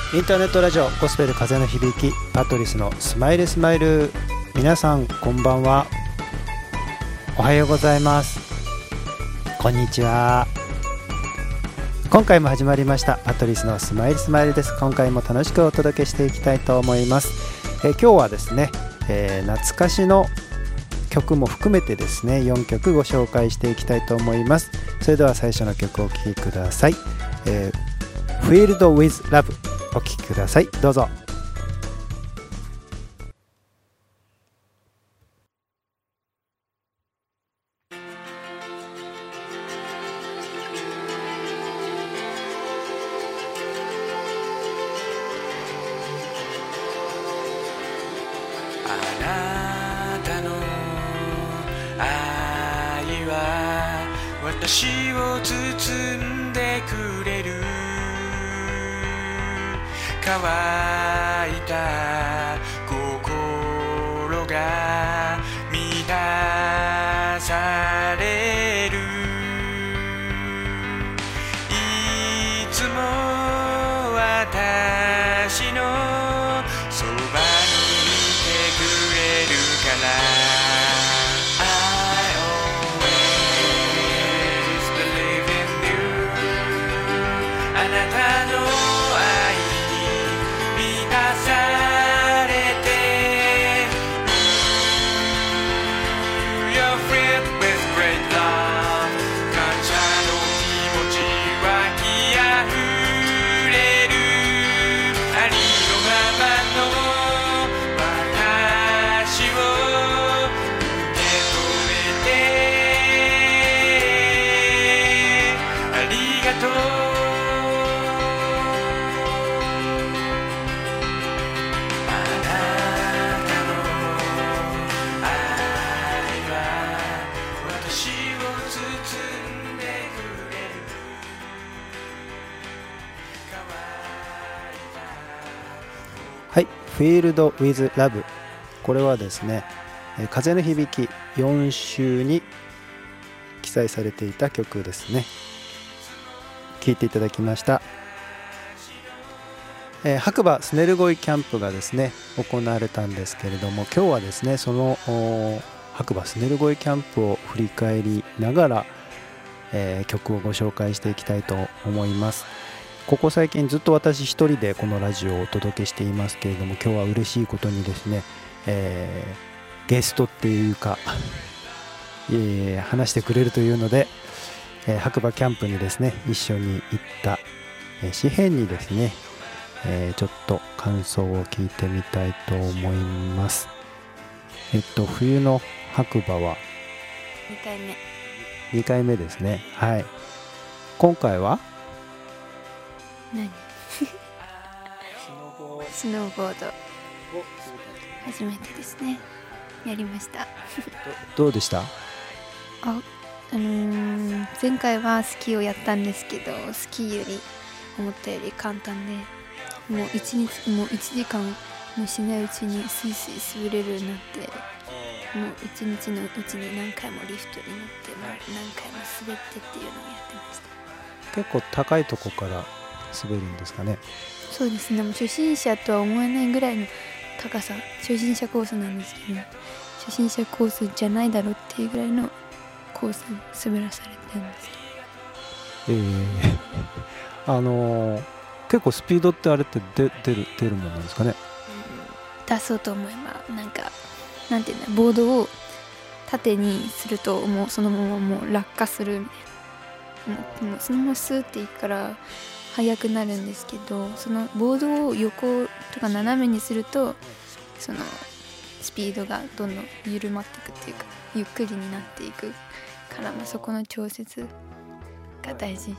インターネットラジオゴスペル風の響き、パトリスのスマイルスマイル。皆さんこんばんは、おはようございます、こんにちは。今回も始まりましたパトリスのスマイルスマイルです。今回も楽しくお届けしていきたいと思います。今日はですね、懐かしの曲も含めてですね4曲ご紹介していきたいと思います。それでは最初の曲をお聴きください。Filled with Love お聴きください。どうぞ。 あなたの愛は私を包んでくれる。乾いた心が満たされる。いつも私のそばにいてくれるから。I always believe in you。 あなたの愛に満たされてる。 You're filled with great love。 感謝の気持ち湧きあふれる。ありのままの私を受け止めてありがとう。あなたの愛は私を包んでくれる。乾いたはい、Filled with Love。 これはですね、風の響き4週に記載されていた曲ですね。聴いていただきました。白馬スネルゴイキャンプがですね行われたんですけれども、今日はですねその白馬スネルゴイキャンプを振り返りながら、曲をご紹介していきたいと思います。ここ最近ずっと私一人でこのラジオをお届けしていますけれども、今日は嬉しいことにですね、ゲストっていうか、話してくれるというので、白馬キャンプにですね一緒に行った詩編にですね、ちょっと感想を聞いてみたいと思います。冬の白馬は2回目ですね。はい。今回は何スノーボード初めてですね。やりました。 どうでした？ 前回はスキーをやったんですけど、スキーより思ったより簡単で、もう1時間もしないうちにスイスイ滑れるようになって、もう1日のうちに何回もリフトに乗って何回も滑ってっていうのをやってました。 結構高いとこから滑るんですかね？ そうですね。もう初心者とは思えないぐらいの高さ、初心者コースなんですけど、初心者コースじゃないだろうっていうぐらいのコースに滑らされてるんですけど、結構スピードってあれって出るものなんですかね？ 出そうと思えば、なんていうんだ、ボードを縦にするともうそのままもう落下するみたいな、もうそのままスーっていくから速くなるんですけど、そのボードを横とか斜めにするとそのスピードがどんどん緩まっていくっていうか、ゆっくりになっていくから、そこの調節が大事。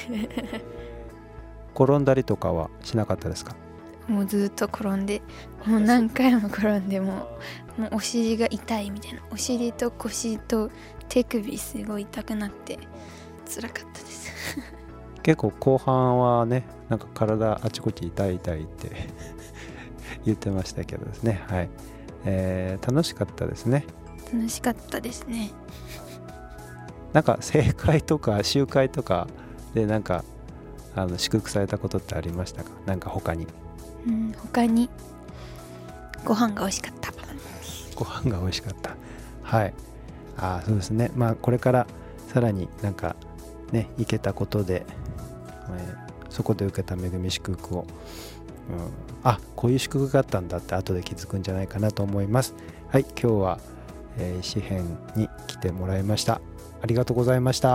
転んだりとかはしなかったですか？ もうずっと転んで、もう何回も転んで、もうお尻が痛いみたいな、お尻と腰と手首すごい痛くなって辛かったです。 結構後半はね、なんか体あちこち痛いって言ってましたけどですね。はい、楽しかったですね。 楽しかったですね。 なんか正解とか集会とかでなんか祝福されたことってありましたか？なんか他に。 他にご飯が美味しかった。 ご飯が美味しかった。はい。そうですね。これからさらになんかね、行けたことで、そこで受けた恵み祝福を、こういう祝福があったんだって後で気づくんじゃないかなと思います。はい、今日は、詩編に来てもらいました。ありがとうございました。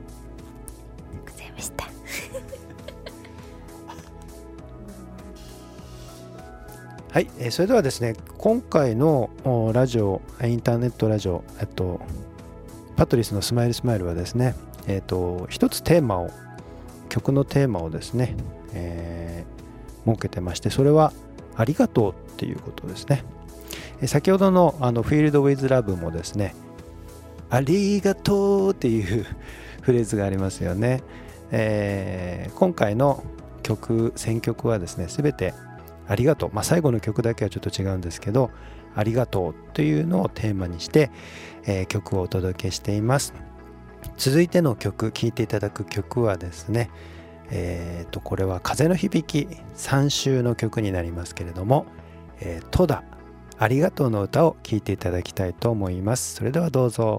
はい、それではですね、今回のラジオ、インターネットラジオ、パトリスのスマイルスマイルはですね、一つ曲のテーマをですね、設けてまして、それはありがとうっていうことですね。先ほどのFilled with Loveもですね、ありがとうっていうフレーズがありますよね。今回の選曲はですね、すべてありがとう、最後の曲だけはちょっと違うんですけど、ありがとうというのをテーマにして、曲をお届けしています。続いての曲、聴いていただく曲はですね、これは風の響き3週の曲になりますけれども、トダありがとうの歌を聴いていただきたいと思います。それではどうぞ。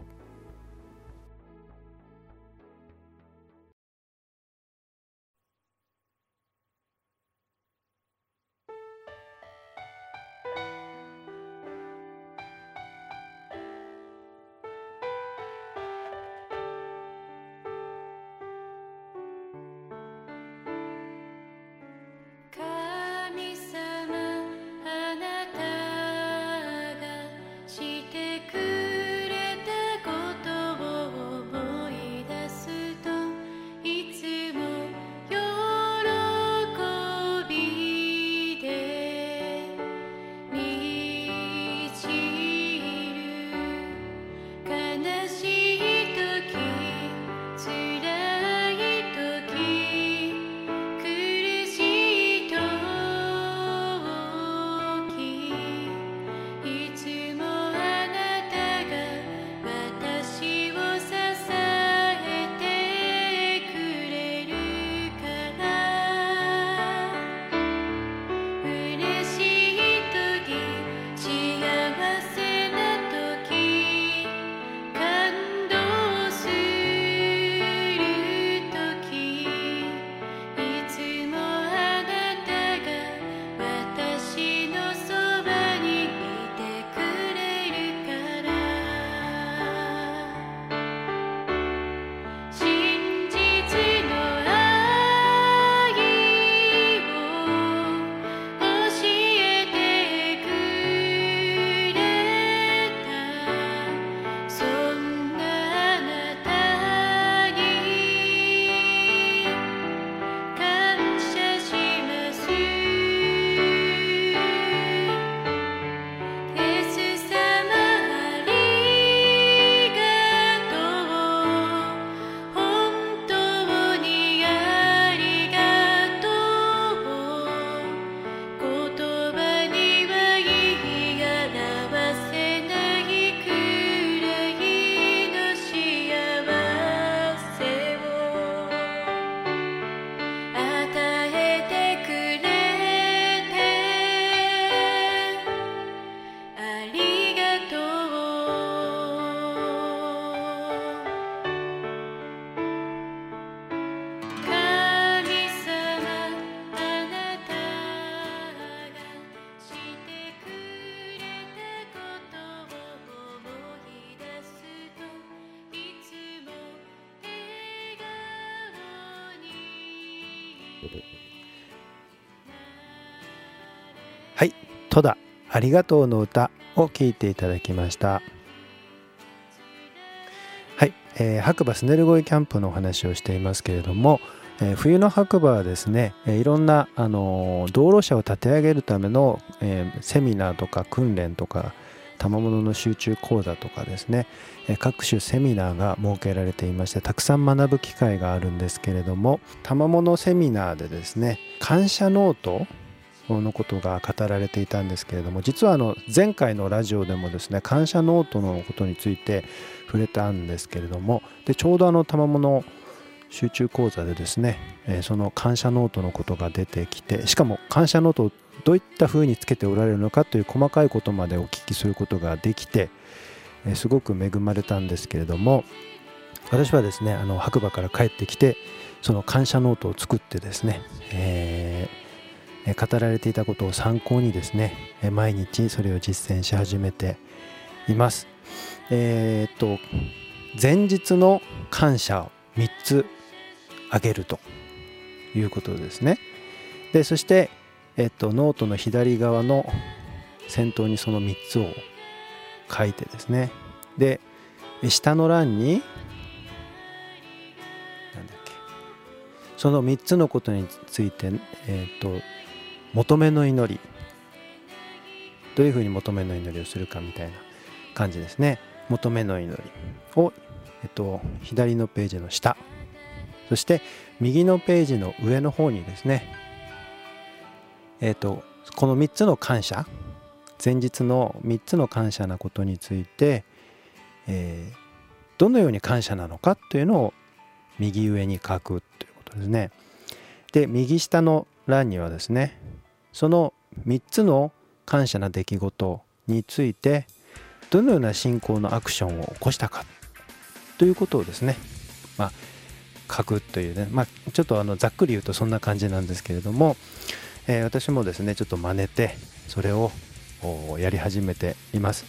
はい、トダありがとうの歌を聴いていただきました。はい、白馬スネルゴイキャンプのお話をしていますけれども、冬の白馬はですね、いろんな道路車を立て上げるための、セミナーとか訓練とか賜物の集中講座とかですね、各種セミナーが設けられていまして、たくさん学ぶ機会があるんですけれども、賜物セミナーでですね、感謝ノートのことが語られていたんですけれども、実は前回のラジオでもですね、感謝ノートのことについて触れたんですけれども、でちょうど賜物集中講座でですね、その感謝ノートのことが出てきて、しかも感謝ノートをどういった風につけておられるのかという細かいことまでお聞きすることができて、すごく恵まれたんですけれども、私はですね白馬から帰ってきてその感謝ノートを作ってですね、語られていたことを参考にですね、毎日それを実践し始めています。前日の感謝を3つあげるということですね。でそして、ノートの左側の先頭にその3つを書いてですね、で下の欄にその3つのことについて、求めの祈り、どういうふうに求めの祈りをするかみたいな感じですね。求めの祈りを、左のページの下、そして右のページの上の方にですね、この3つの感謝、前日の3つの感謝なことについて、どのように感謝なのかというのを右上に書くということですね。で右下の欄にはですね、その3つの感謝な出来事についてどのような信仰のアクションを起こしたかということをですね、書くというね、ちょっとざっくり言うとそんな感じなんですけれども、私もですねちょっと真似てそれをやり始めています。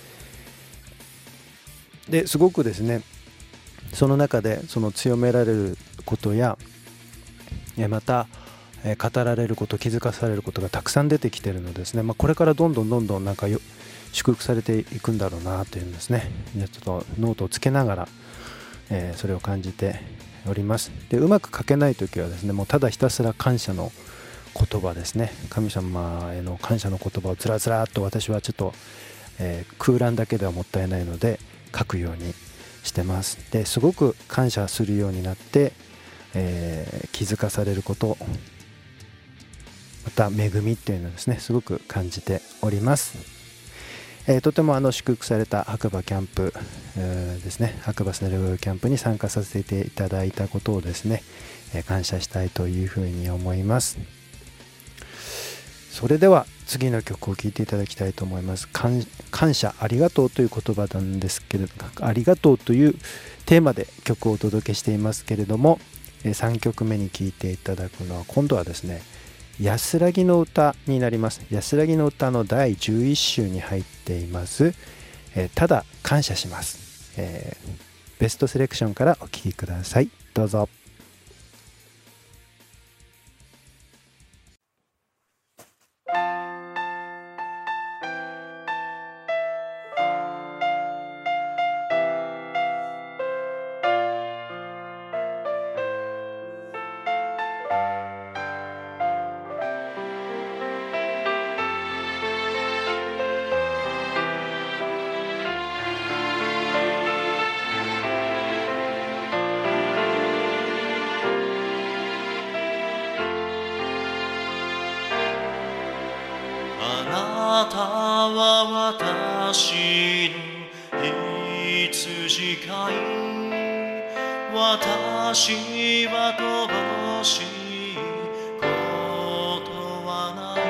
ですごくですね、その中でその強められることやまた語られること、気づかされることがたくさん出てきているのですね、これからどんどんなんか祝福されていくんだろうなというんですね。ちょっとノートをつけながら、それを感じております。でうまく書けないときはですね、もうただひたすら感謝の言葉ですね、神様への感謝の言葉をつらつらっと私はちょっと、空欄だけではもったいないので書くようにしてます。ですごく感謝するようになって、気づかされること、また恵みっていうのをですねすごく感じております。とても祝福された白馬キャンプ、ですね、白馬スネルキャンプに参加させていただいたことをですね、感謝したいというふうに思います。それでは次の曲を聴いていただきたいと思います。感謝ありがとうという言葉なんですけれど、ありがとうというテーマで曲をお届けしていますけれども、3曲目に聴いていただくのは今度はですね安らぎの歌になります。安らぎの歌の第11週に入っています、ただ感謝します、ベストセレクションからお聴きください。どうぞ。 あなたは私の羊飼い、私は乏しいことはない。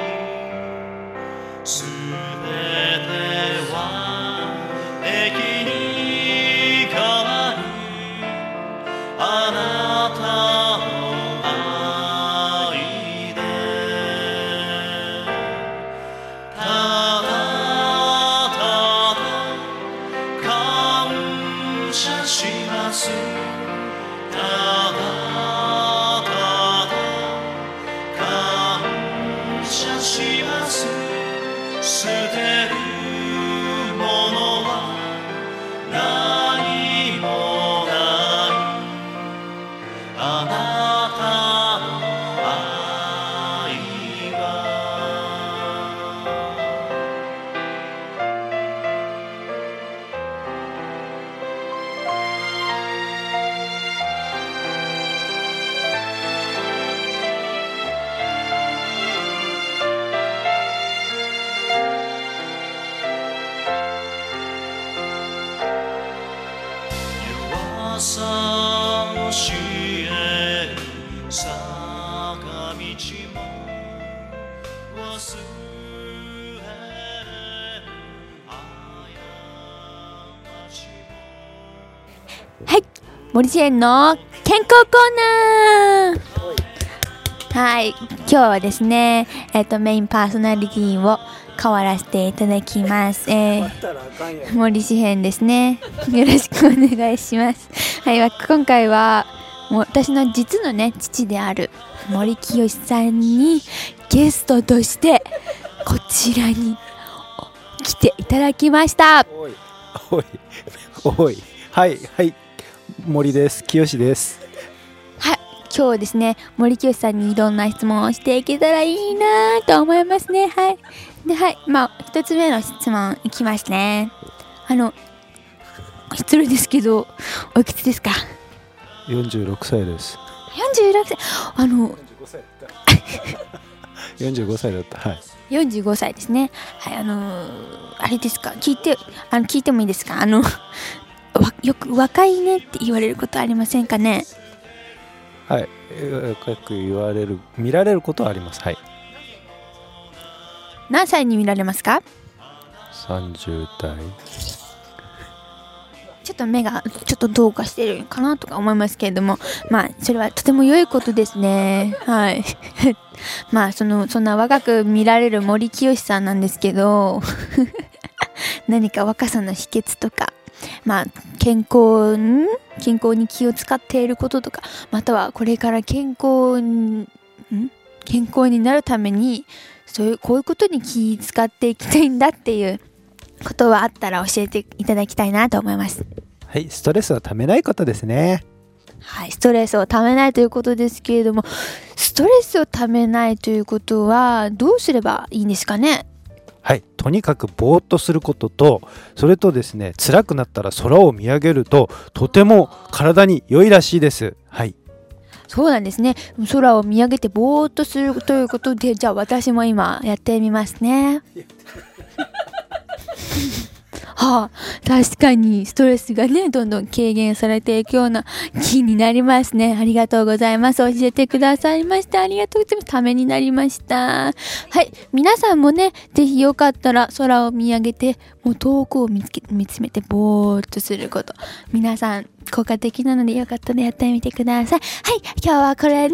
すべては益に変わるあなたの愛で、ただただ感謝します。ただただ感謝します。 忘れる過ちもはい、森支援の健康コーナー。はい、今日はですね、メインパーソナリティを変わらせていただきます。森支援ですね。よろしくお願いします。はい、今回はもう私の実のね父である森清さんにゲストとしてこちらに来ていただきました。 おいはい森です。清です。 はい、今日はですね森清さんにいろんな質問をしていけたらいいなと思いますね。はい。で、はい、一つ目の質問いきますね。失礼ですけどおいくつですか 46歳です。 46歳。 45歳だった。はい。 45歳ですね。はい、あれですか、聞いてもいいですか。よく若いねって言われることありませんかね。 はい、若く見られることはあります。はい。 何歳に見られますか。 30代。 ちょっと目がちょっとどうかしてるかなとか思いますけれども、それはとても良いことですね。はい。そんな若く見られる森清さんなんですけど何か若さの秘訣とか、健康に気を使っていることとか、またはこれから健康になるためにこういうことに気を使っていきたいんだっていうことはあったら教えていただきたいなと思います。 はい、ストレスをためないことですね。 はい、ストレスをためないということですけれども、ストレスをためないということはどうすればいいんですかね。 はい、とにかくぼーっとすることと、それとですね、辛くなったら空を見上げるととても体に良いらしいです。はい。 そうなんですね。空を見上げてぼーっとするということで、じゃあ私も今やってみますね。はあ、確かにストレスがねどんどん軽減されていくような気になりますね。ありがとうございます。教えてくださいました。ありがとうございます。ためになりました。はい、皆さんもねぜひよかったら空を見上げてもう遠くを見つめてぼーっとすること、皆さん効果的なのでよかったらやってみてください。はい、今日はこれ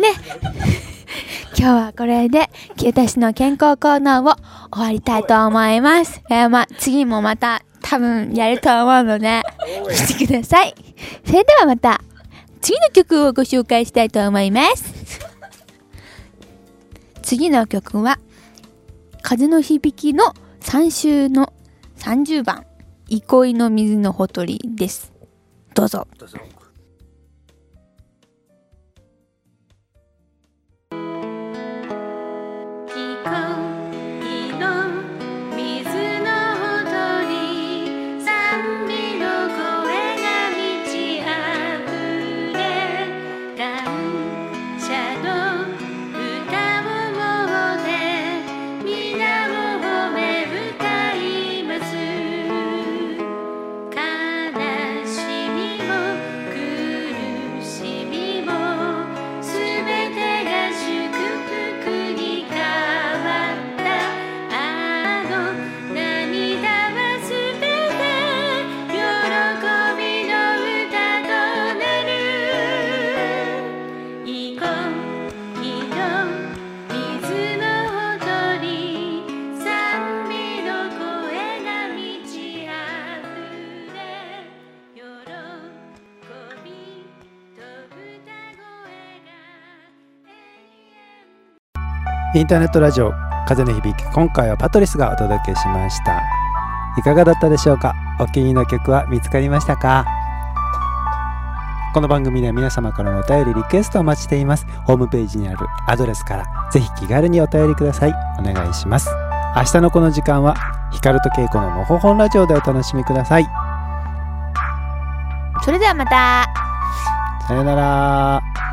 で私の健康コーナーを終わりたいと思います。次もまた多分やると思うので見てください。それではまた次の曲をご紹介したいと思います。次の曲は風の響きの3週の30番憩いの水のほとりです。どうぞ。 インターネットラジオ風の響き、今回はパトリスがお届けしました。いかがだったでしょうか。お気に入りの曲は見つかりましたか。この番組では皆様からのお便りリクエストをお待ちしています。ホームページにあるアドレスからぜひ気軽にお便りください。お願いします。明日のこの時間はヒカルとケイコののほほんラジオでお楽しみください。 それではまた。 さよなら。